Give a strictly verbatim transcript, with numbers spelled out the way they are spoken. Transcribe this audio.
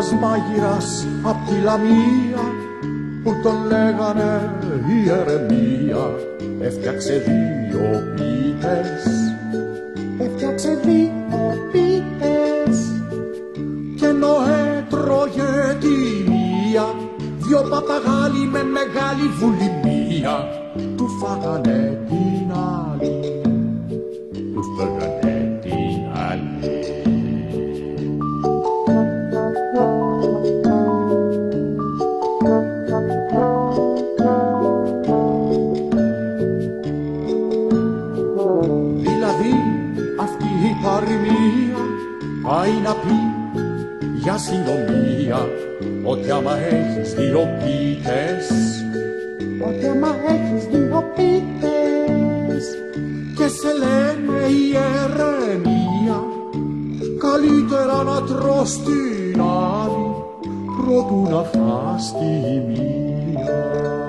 ένας μάγειρας απ' τη Λαμία που τον λέγανε Ιερεμία, έφτιαξε δύο πίτες, έφτιαξε δύο πίτες, και ενώ έτρωγε τη μία, δυο παπαγάλοι με μεγάλη βουλημία του φάγανε την άλλη, του φάγανε την άλλη. Δηλαδή αυτή η παροιμία πάει να πει για συντομία ότι άμα έχεις δύο πίτες, ότι άμα έχεις δύο πίτες και σε λένε Ιερεμία, καλύτερα να τρως την άλλη προτού να φας τη μία.